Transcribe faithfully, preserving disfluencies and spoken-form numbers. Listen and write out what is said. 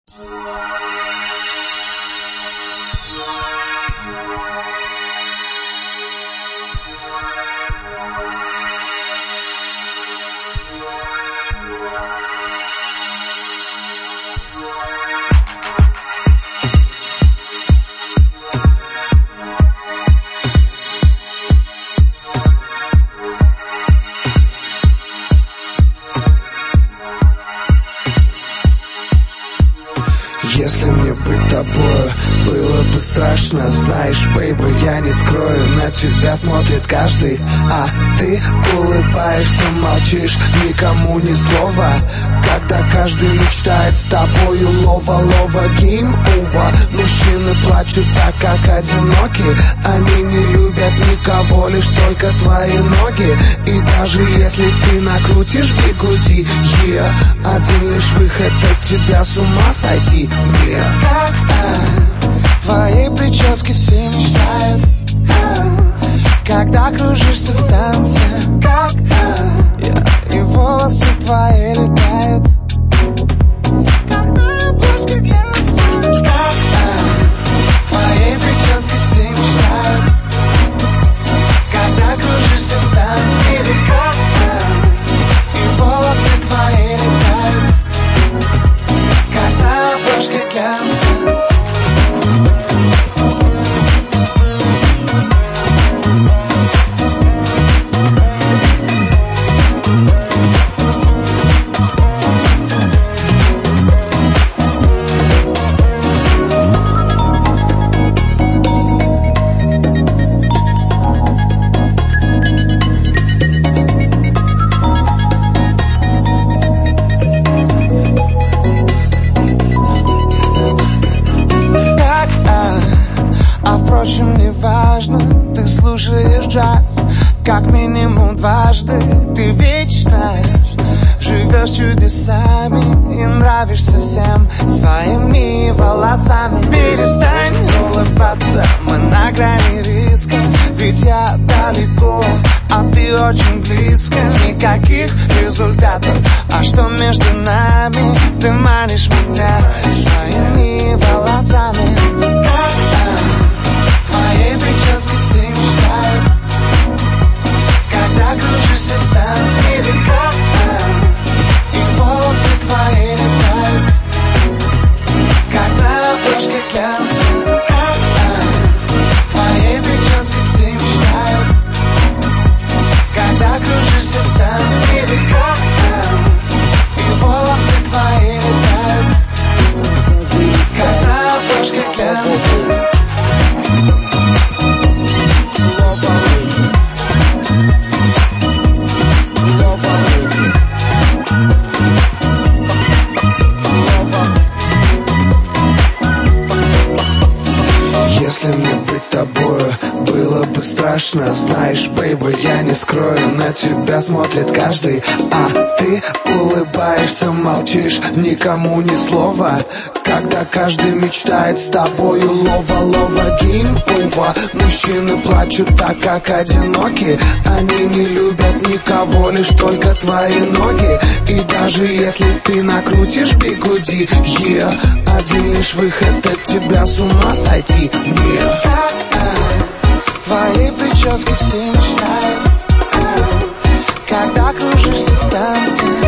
Если мне быть тобой было бы страшно, знаешь, бейби, я не скрою, на тебя смотрит каждый, а ты улыбаешься, молчишь, никому ни слова, когда каждый мечтает с тобою лова-лова, game over. Мужчины плачут так, как одиноки, они не любят никого, лишь только твои ноги, и даже если ты накрутишь бигуди, yeah, один лишь выход от тебя с ума сойти, yeah. Как в твоей прическе все мечтают, когда кружишься в танце, как yeah. И волосы твои летают, когда обложка глянца. Как в твоей прическе все мечтают, когда кружишься в танце, как и волосы твои летают, когда обложка глянца. Впрочем, не важно, ты слушаешь джаз как минимум дважды, ты вечно живешь чудесами и нравишься всем своими волосами. Перестань улыбаться, мы на грани риска, ведь я далеко, а ты очень близко. Никаких результатов, а что между нами? Ты манишь меня своими волосами. Твоей прическе все мечтают, когда кружишься в танце, как и волосы твои летают, когда обложка глянца. Твоей прическе все мечтают, когда кружишься в танце, как и волосы твои летают, когда обложка глянца. Если мне быть тобою было бы страшно, знаешь, бейби, я не скрою, на тебя смотрит каждый, а ты улыбаешься, молчишь, никому ни слова, когда каждый мечтает с тобою лова-лова, game over. Мужчины плачут так, как одиноки, они не любят никого, лишь только твои ноги, и даже если ты накрутишь бигуди, yeah, один лишь выход от тебя с ума сойти, yeah. Твоей прическе все мечтают, когда кружишься в танце.